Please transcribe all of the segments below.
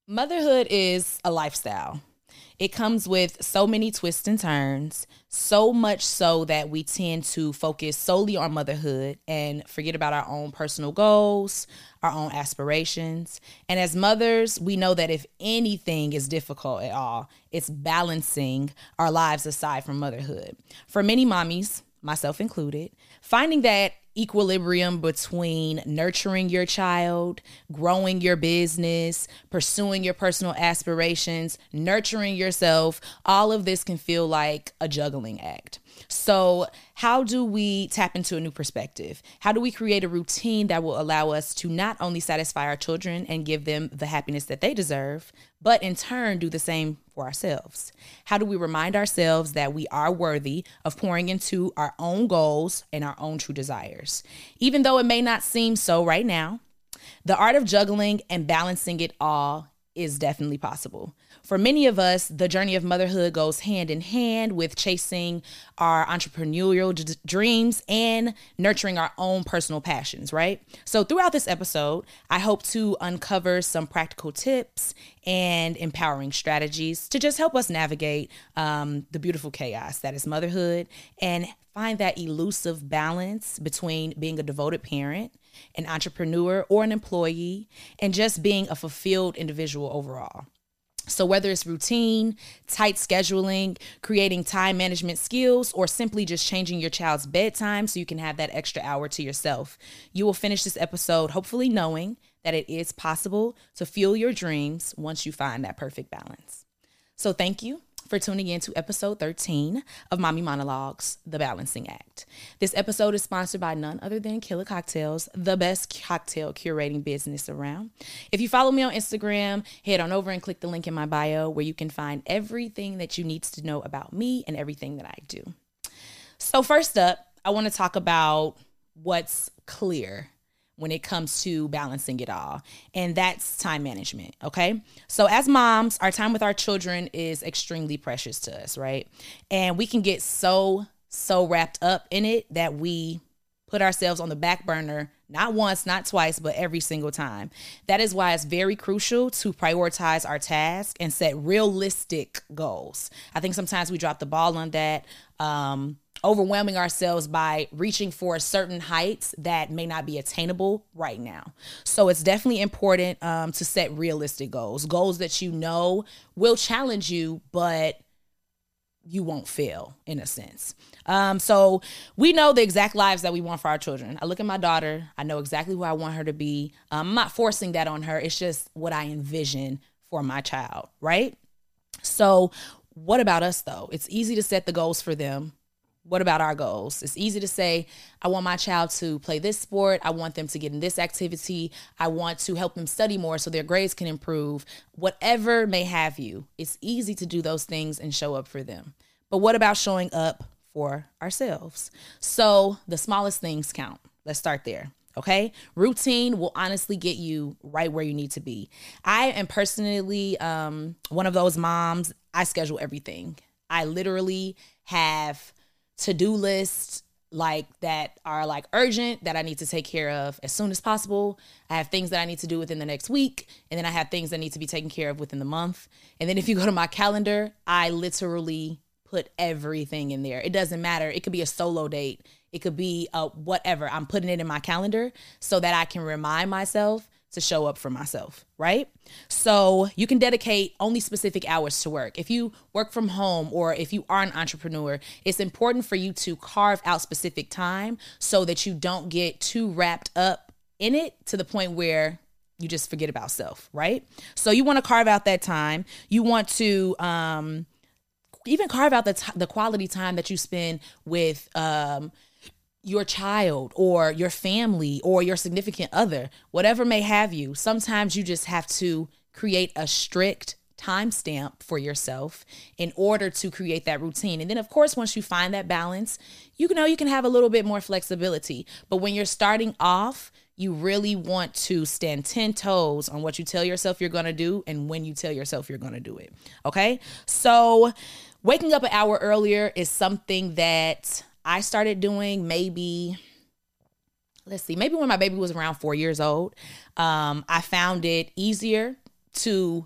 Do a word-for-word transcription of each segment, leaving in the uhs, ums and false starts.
Motherhood is a lifestyle. It comes with so many twists and turns, so much so that we tend to focus solely on motherhood and forget about our own personal goals, our own aspirations. And as mothers, we know that if anything is difficult at all, it's balancing our lives aside from motherhood. For many mommies, myself included, finding that equilibrium between nurturing your child, growing your business, pursuing your personal aspirations, nurturing yourself, all of this can feel like a juggling act. So how do we tap into a new perspective? How do we create a routine that will allow us to not only satisfy our children and give them the happiness that they deserve, but in turn do the same for ourselves? How do we remind ourselves that we are worthy of pouring into our own goals and our own true desires? Even though it may not seem so right now, the art of juggling and balancing it all is definitely possible. For many of us, the journey of motherhood goes hand in hand with chasing our entrepreneurial d- dreams and nurturing our own personal passions, right? So throughout this episode, I hope to uncover some practical tips and empowering strategies to just help us navigate um, the beautiful chaos that is motherhood and find that elusive balance between being a devoted parent, an entrepreneur, or an employee, and just being a fulfilled individual overall. So whether it's routine, tight scheduling, creating time management skills, or simply just changing your child's bedtime so you can have that extra hour to yourself, you will finish this episode hopefully knowing that it is possible to fuel your dreams once you find that perfect balance. So thank you for tuning in to episode thirteen of Mommy Monologues, The Balancing Act. This episode is sponsored by none other than Killer Cocktails, the best cocktail curating business around. If you follow me on Instagram, head on over and click the link in my bio where you can find everything that you need to know about me and everything that I do. So first up, I want to talk about what's clear when it comes to balancing it all. And that's time management, okay? So as moms, our time with our children is extremely precious to us, right? And we can get so, so wrapped up in it that we put ourselves on the back burner, not once, not twice, but every single time. That is why it's very crucial to prioritize our task and set realistic goals. I think sometimes we drop the ball on that, um, overwhelming ourselves by reaching for certain heights that may not be attainable right now. So it's definitely important um, to set realistic goals, goals that you know will challenge you, but you won't fail in a sense. Um, so we know the exact lives that we want for our children. I look at my daughter. I know exactly who I want her to be. Um, I'm not forcing that on her. It's just what I envision for my child, right? So what about us though? It's easy to set the goals for them. What about our goals? It's easy to say, I want my child to play this sport. I want them to get in this activity. I want to help them study more so their grades can improve. Whatever may have you, it's easy to do those things and show up for them. But what about showing up for ourselves? So the smallest things count. Let's start there. Okay. Routine will honestly get you right where you need to be. I am personally um, one of those moms. I schedule everything. I literally have to-do lists like that are like urgent that I need to take care of as soon as possible. I have things that I need to do within the next week. And then I have things that need to be taken care of within the month. And then if you go to my calendar, I literally put everything in there. It doesn't matter. It could be a solo date. It could be a whatever. I'm putting it in my calendar so that I can remind myself to show up for myself, right? So you can dedicate only specific hours to work. If you work from home or if you are an entrepreneur, it's important for you to carve out specific time so that you don't get too wrapped up in it to the point where you just forget about self, right? So you want to carve out that time. You want to um, even carve out the t- the quality time that you spend with um your child or your family or your significant other, whatever may have you. Sometimes you just have to create a strict timestamp for yourself in order to create that routine. And then of course, once you find that balance, you know, you can have a little bit more flexibility. But when you're starting off, you really want to stand ten toes on what you tell yourself you're going to do and when you tell yourself you're going to do it. Okay. So waking up an hour earlier is something that I started doing maybe, let's see, maybe when my baby was around four years old. Um, I found it easier to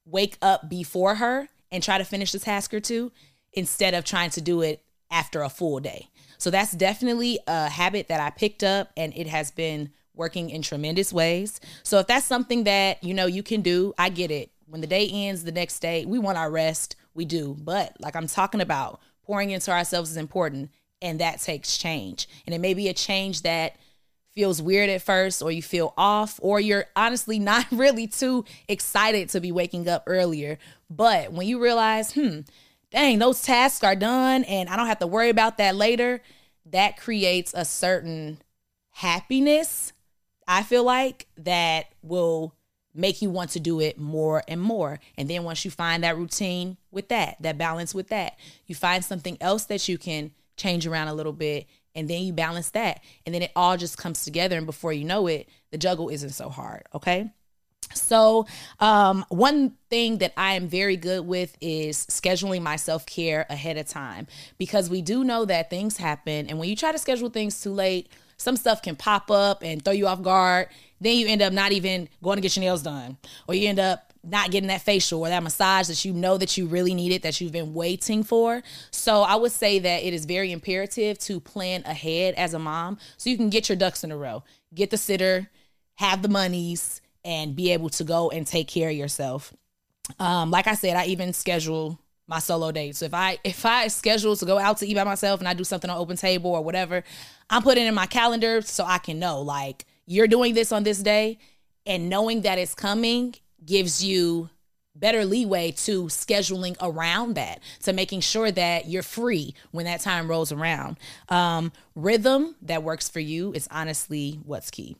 wake up before her and try to finish the task or two instead of trying to do it after a full day. So that's definitely a habit that I picked up, and it has been working in tremendous ways. So if that's something that, you know, you can do, I get it. When the day ends the next day, we want our rest. We do. But like I'm talking about, pouring into ourselves is important, and that takes change. And it may be a change that feels weird at first, or you feel off, or you're honestly not really too excited to be waking up earlier. But when you realize, hmm, dang, those tasks are done and I don't have to worry about that later, that creates a certain happiness, I feel like, that will make you want to do it more and more. And then once you find that routine with that, that balance with that, you find something else that you can change around a little bit, and then you balance that. And then it all just comes together. And before you know it, the juggle isn't so hard. Okay. So um, one thing that I am very good with is scheduling my self-care ahead of time, because we do know that things happen. And when you try to schedule things too late, some stuff can pop up and throw you off guard. Then you end up not even going to get your nails done, or you end up not getting that facial or that massage that you know that you really needed, that you've been waiting for. So I would say that it is very imperative to plan ahead as a mom so you can get your ducks in a row, get the sitter, have the monies, and be able to go and take care of yourself. Um, like I said, I even schedule my solo dates. So if I if I schedule to go out to eat by myself and I do something on Open Table or whatever, I'm putting it in my calendar so I can know, like, you're doing this on this day, and knowing that it's coming gives you better leeway to scheduling around that, to making sure that you're free when that time rolls around. Um, rhythm that works for you is honestly what's key.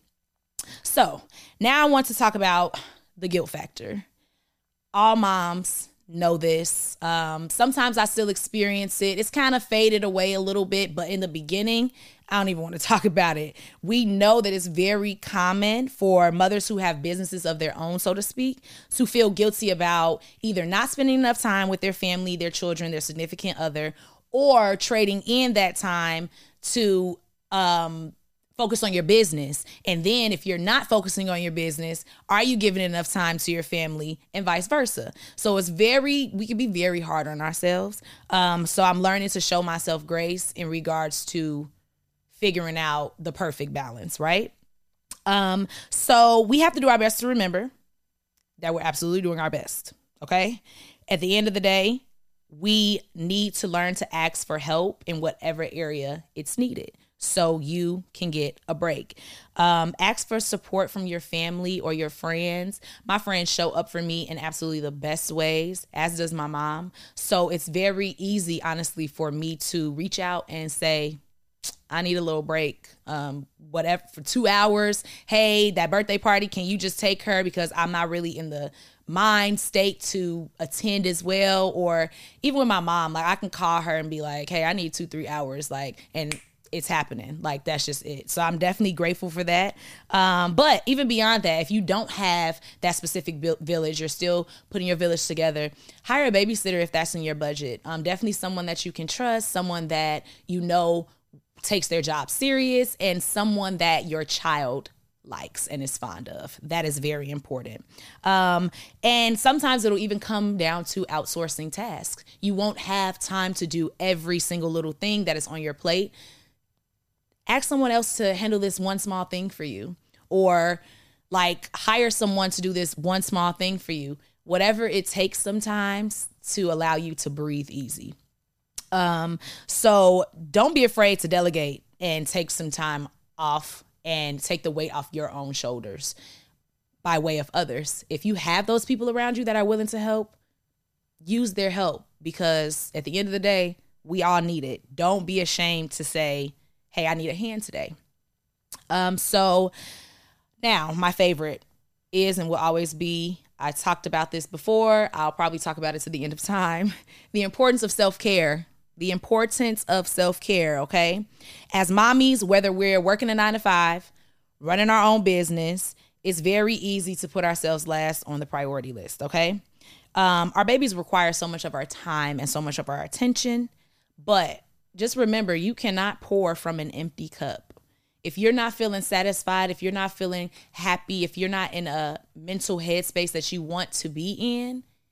So now I want to talk about the guilt factor. All moms know this. Um, sometimes I still experience it. It's kind of faded away a little bit, but in the beginning, I don't even want to talk about it. We know that it's very common for mothers who have businesses of their own, so to speak, to feel guilty about either not spending enough time with their family, their children, their significant other, or trading in that time to um, focus on your business. And then if you're not focusing on your business, are you giving enough time to your family, and vice versa? So it's very, we can be very hard on ourselves. Um, so I'm learning to show myself grace in regards to figuring out the perfect balance, right? Um, so we have to do our best to remember that we're absolutely doing our best, okay? At the end of the day, we need to learn to ask for help in whatever area it's needed so you can get a break. Um, ask for support from your family or your friends. My friends show up for me in absolutely the best ways, as does my mom. So it's very easy, honestly, for me to reach out and say, I need a little break, um, whatever, for two hours. Hey, that birthday party, can you just take her because I'm not really in the mind state to attend as well? Or even with my mom, like I can call her and be like, hey, I need two, three hours. Like, and it's happening. Like, that's just it. So I'm definitely grateful for that. Um, but even beyond that, if you don't have that specific village, you're still putting your village together, hire a babysitter if that's in your budget. Um, definitely someone that you can trust, someone that you know takes their job serious, and someone that your child likes and is fond of. That is very important. Um, and sometimes it'll even come down to outsourcing tasks. You won't have time to do every single little thing that is on your plate. Ask someone else to handle this one small thing for you, or like hire someone to do this one small thing for you. Whatever it takes sometimes to allow you to breathe easy. Um, so don't be afraid to delegate and take some time off and take the weight off your own shoulders by way of others. If you have those people around you that are willing to help, use their help, because at the end of the day, we all need it. Don't be ashamed to say, hey, I need a hand today. Um, so now my favorite is and will always be, I talked about this before, I'll probably talk about it to the end of time, the importance of self-care. The importance of self-care, okay? As mommies, whether we're working a nine to five, running our own business, it's very easy to put ourselves last on the priority list, okay? Um, our babies require so much of our time and so much of our attention, but just remember, you cannot pour from an empty cup. If you're not feeling satisfied, if you're not feeling happy, if you're not in a mental headspace that you want to be in,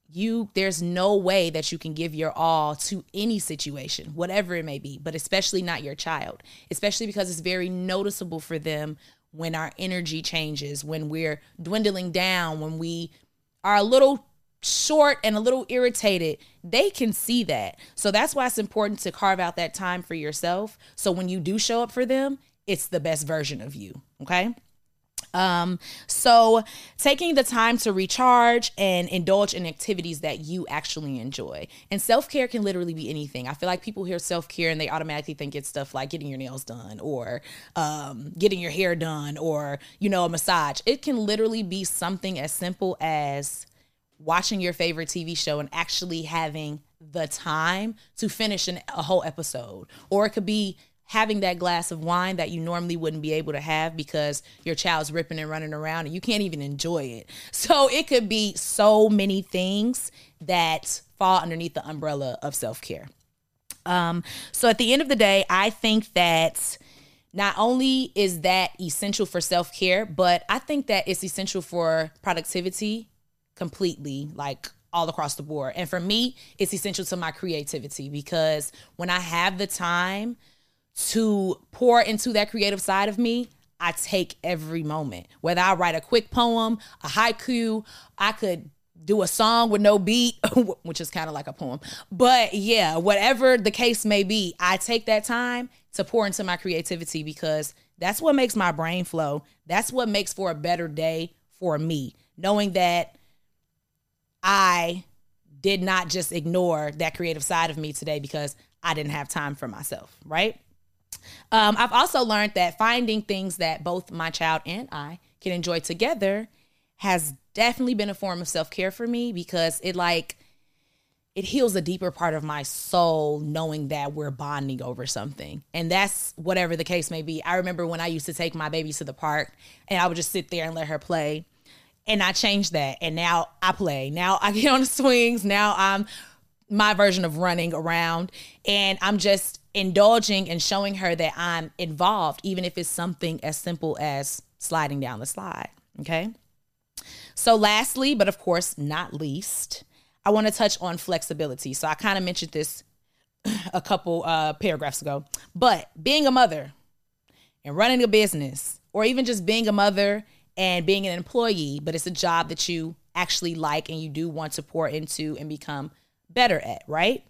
you there's no way that you can give your all to any situation, whatever it may be, but especially not your child, especially because it's very noticeable for them when our energy changes, when we're dwindling down, when we are a little short and a little irritated. They can see that. So that's why it's important to carve out that time for yourself. So when you do show up for them, it's the best version of you. Okay. Um, so taking the time to recharge and indulge in activities that you actually enjoy. And self-care can literally be anything. I feel like people hear self-care and they automatically think it's stuff like getting your nails done or um, getting your hair done or, you know, a massage. It can literally be something as simple as watching your favorite T V show and actually having the time to finish an, a whole episode. Or it could be having that glass of wine that you normally wouldn't be able to have because your child's ripping and running around and you can't even enjoy it. So it could be so many things that fall underneath the umbrella of self-care. Um, so at the end of the day, I think that not only is that essential for self-care, but I think that it's essential for productivity completely, like all across the board. And for me, it's essential to my creativity because when I have the time to pour into that creative side of me, I take every moment. Whether I write a quick poem, a haiku, I could do a song with no beat, which is kind of like a poem. But yeah, whatever the case may be, I take that time to pour into my creativity because that's what makes my brain flow. That's what makes for a better day for me. Knowing that I did not just ignore that creative side of me today because I didn't have time for myself, right? Um, I've also learned that finding things that both my child and I can enjoy together has definitely been a form of self-care for me because it like, it heals a deeper part of my soul knowing that we're bonding over something. And that's whatever the case may be. I remember when I used to take my baby to the park and I would just sit there and let her play. And I changed that. And now I play. Now I get on the swings. Now I'm my version of running around. And I'm just indulging and showing her that I'm involved, even if it's something as simple as sliding down the slide. Okay. So lastly, but of course not least, I want to touch on flexibility. So I kind of mentioned this a couple uh, paragraphs ago, but being a mother and running a business, or even just being a mother and being an employee, but it's a job that you actually like and you do want to pour into and become better at, right?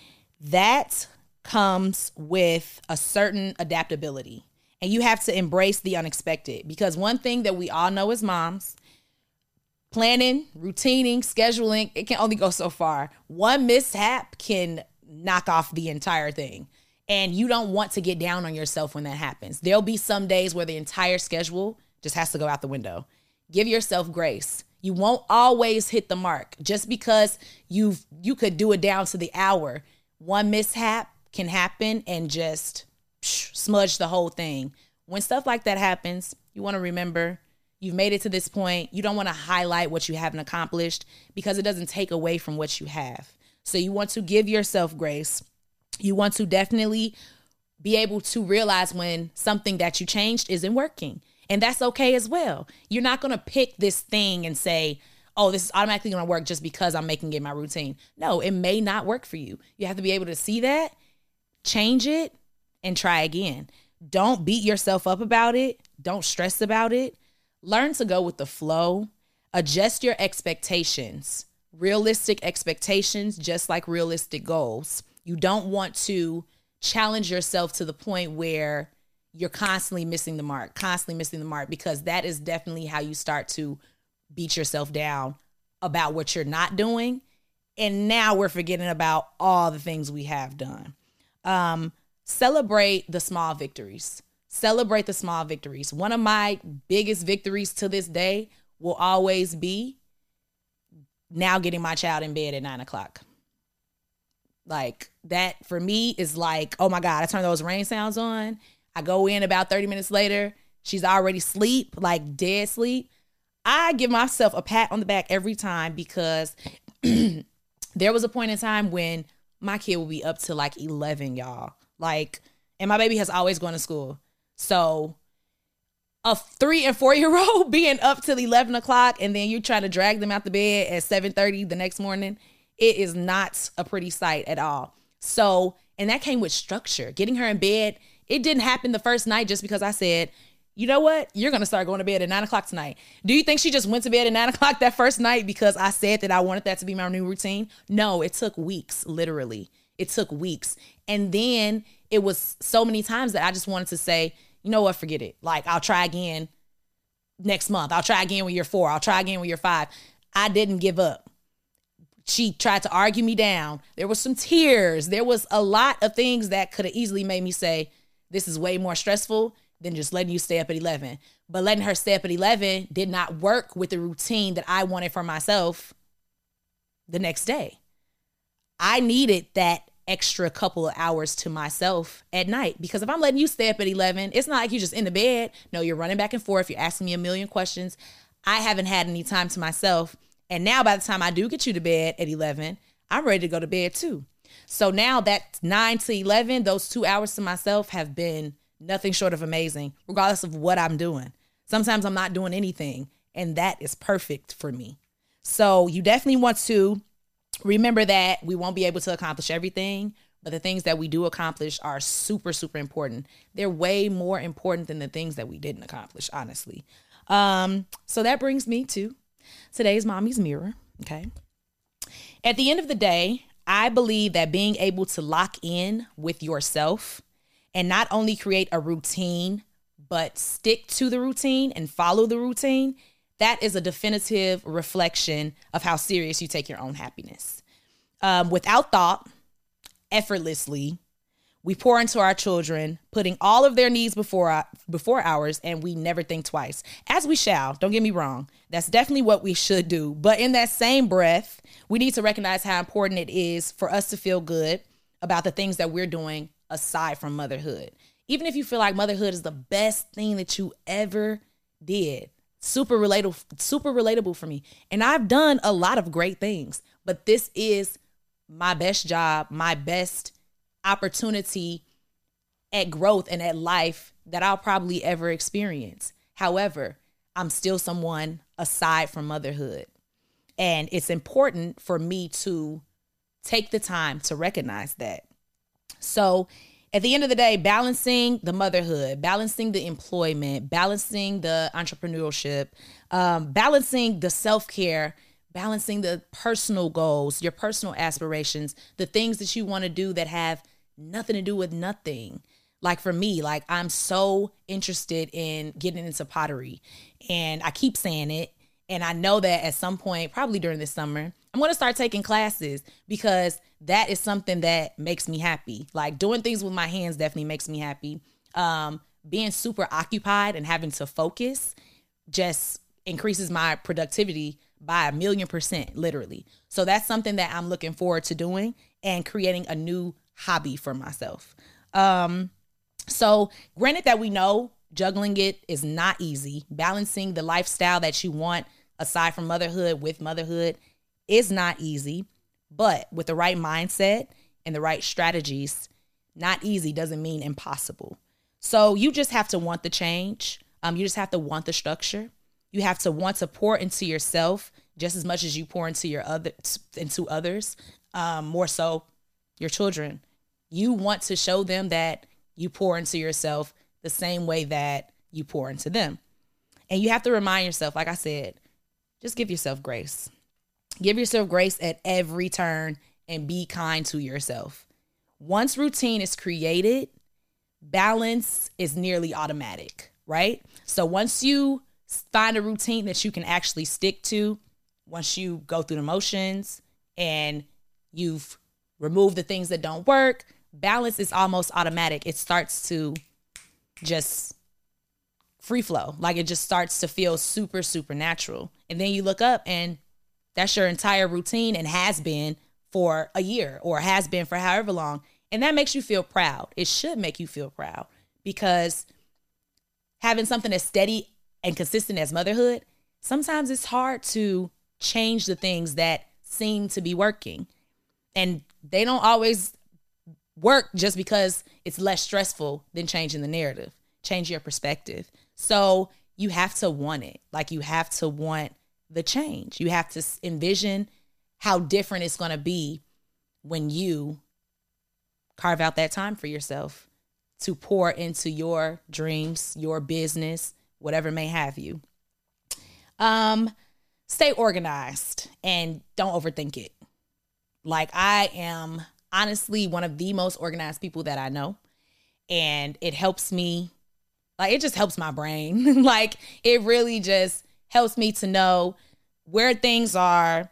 That comes with a certain adaptability. And you have to embrace the unexpected because one thing that we all know as moms, planning, routining, scheduling, it can only go so far. One mishap can knock off the entire thing. And you don't want to get down on yourself when that happens. There'll be some days where the entire schedule just has to go out the window. Give yourself grace. You won't always hit the mark. Just because you've you could do it down to the hour, one mishap can happen and just psh, smudge the whole thing. When stuff like that happens, you want to remember you've made it to this point. You don't want to highlight what you haven't accomplished because it doesn't take away from what you have. So you want to give yourself grace. You want to definitely be able to realize when something that you changed isn't working. And that's okay as well. You're not going to pick this thing and say, oh, this is automatically going to work just because I'm making it my routine. No, it may not work for you. You have to be able to see that, change it, and try again. Don't beat yourself up about it. Don't stress about it. Learn to go with the flow. Adjust your expectations. Realistic expectations, just like realistic goals. You don't want to challenge yourself to the point where you're constantly missing the mark, constantly missing the mark, because that is definitely how you start to beat yourself down about what you're not doing. And now we're forgetting about all the things we have done. Um, celebrate the small victories. Celebrate the small victories. One of my biggest victories to this day will always be now getting my child in bed at nine o'clock. Like that for me is like, oh my God, I turn those rain sounds on. I go in about thirty minutes later. She's already asleep, like dead sleep. I give myself a pat on the back every time because there was a point in time when my kid would be up to like eleven, y'all. Like, and my baby has always gone to school. So a three and four year old being up till eleven o'clock and then you trying to drag them out the bed at seven thirty the next morning, it is not a pretty sight at all. So, and that came with structure. Getting her in bed, it didn't happen the first night just because I said, you know what? You're going to start going to bed at nine o'clock tonight. Do you think she just went to bed at nine o'clock that first night because I said that I wanted that to be my new routine? No, it took weeks, literally. It took weeks. And then it was so many times that I just wanted to say, you know what? Forget it. Like, I'll try again next month. I'll try again when you're four. I'll try again when you're five. I didn't give up. She tried to argue me down. There was some tears. There was a lot of things that could have easily made me say, this is way more stressful than just letting you stay up at eleven. But letting her stay up at eleven did not work with the routine that I wanted for myself the next day. I needed that extra couple of hours to myself at night, because if I'm letting you stay up at eleven, it's not like you're just in the bed. No, you're running back and forth. You're asking me a million questions. I haven't had any time to myself. And now by the time I do get you to bed at eleven, I'm ready to go to bed too. So now that nine to eleven, those two hours to myself have been nothing short of amazing, regardless of what I'm doing. Sometimes I'm not doing anything, and that is perfect for me. So you definitely want to remember that we won't be able to accomplish everything, but the things that we do accomplish are super, super important. They're way more important than the things that we didn't accomplish, honestly. Um, so that brings me to today's Mommy's Mirror, okay? At the end of the day, I believe that being able to lock in with yourself and not only create a routine, but stick to the routine and follow the routine, that is a definitive reflection of how serious you take your own happiness. Um, without thought, effortlessly, we pour into our children, putting all of their needs before our, before ours, and we never think twice. As we shall, don't get me wrong. That's definitely what we should do. But in that same breath, we need to recognize how important it is for us to feel good about the things that we're doing aside from motherhood. Even if you feel like motherhood is the best thing that you ever did, super relatable, super relatable for me. And I've done a lot of great things, but this is my best job, my best opportunity at growth and at life that I'll probably ever experience. However, I'm still someone aside from motherhood. And it's important for me to take the time to recognize that. So at the end of the day, balancing the motherhood, balancing the employment, balancing the entrepreneurship, um, balancing the self-care, balancing the personal goals, your personal aspirations, the things that you want to do that have nothing to do with nothing. Like for me, like I'm so interested in getting into pottery, and I keep saying it. And I know that at some point, probably during this summer, I'm going to start taking classes, because that is something that makes me happy. Like doing things with my hands definitely makes me happy. Um, being super occupied and having to focus just increases my productivity by a million percent, literally. So that's something that I'm looking forward to doing and creating a new hobby for myself. Um, so granted that we know juggling it is not easy. Balancing the lifestyle that you want aside from motherhood with motherhood is not easy, but with the right mindset and the right strategies, not easy doesn't mean impossible. So you just have to want the change. Um, you just have to want the structure. You have to want to pour into yourself just as much as you pour into your other into others. Um, more so your children. You want to show them that you pour into yourself the same way that you pour into them. And you have to remind yourself, like I said, just give yourself grace. Give yourself grace at every turn and be kind to yourself. Once routine is created, balance is nearly automatic, right? So once you find a routine that you can actually stick to, once you go through the motions and you've removed the things that don't work, balance is almost automatic. It starts to just free flow. Like it just starts to feel super, super natural. And then you look up and that's your entire routine and has been for a year or has been for however long. And that makes you feel proud. It should make you feel proud, because having something as steady and consistent as motherhood, sometimes it's hard to change the things that seem to be working. And they don't always work just because it's less stressful than changing the narrative, change your perspective. So you have to want it. Like, you have to want the change. You have to envision how different it's going to be when you carve out that time for yourself to pour into your dreams, your business, whatever may have you. Um, stay organized and don't overthink it. Like, I am honestly one of the most organized people that I know. And it helps me, like, it just helps my brain. Like, it really just helps me to know where things are.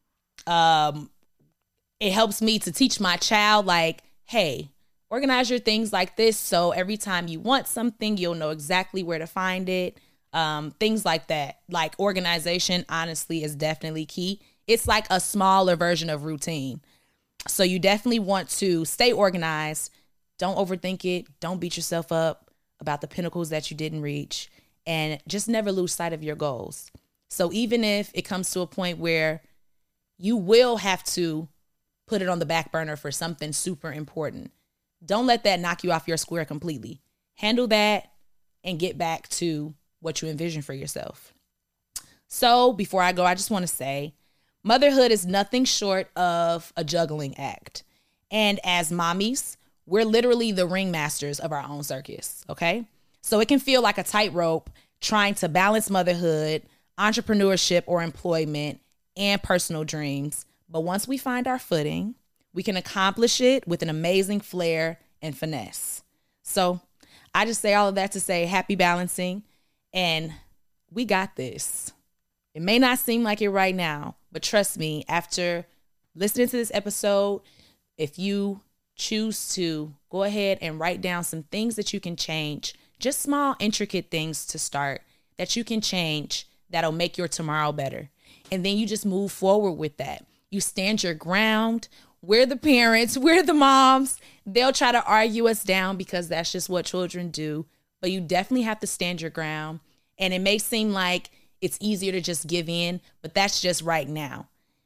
Um, it helps me to teach my child, like, hey, organize your things like this. So every time you want something, you'll know exactly where to find it. Um, things like that. Like, organization, honestly, is definitely key. It's like a smaller version of routine. So you definitely want to stay organized. Don't overthink it. Don't beat yourself up about the pinnacles that you didn't reach. And just never lose sight of your goals. So even if it comes to a point where you will have to put it on the back burner for something super important, don't let that knock you off your square completely. Handle that and get back to what you envision for yourself. So before I go, I just want to say, motherhood is nothing short of a juggling act. And as mommies, we're literally the ringmasters of our own circus, okay? So it can feel like a tightrope trying to balance motherhood, entrepreneurship or employment, and personal dreams. But once we find our footing, we can accomplish it with an amazing flair and finesse. So I just say all of that to say happy balancing, and we got this. It may not seem like it right now, but trust me, after listening to this episode, if you choose to go ahead and write down some things that you can change, just small, intricate things to start that you can change that'll make your tomorrow better. And then you just move forward with that. You stand your ground. We're the parents. We're the moms. They'll try to argue us down because that's just what children do. But you definitely have to stand your ground. And it may seem like it's easier to just give in, but that's just right now.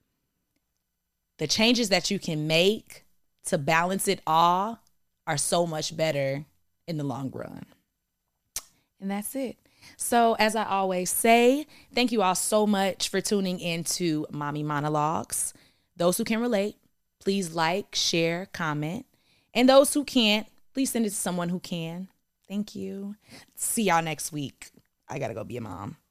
The changes that you can make to balance it all are so much better in the long run. And that's it. So as I always say, thank you all so much for tuning into Mommy Monologues. Those who can relate, please like, share, comment. And those who can't, please send it to someone who can. Thank you. See y'all next week. I gotta go be a mom.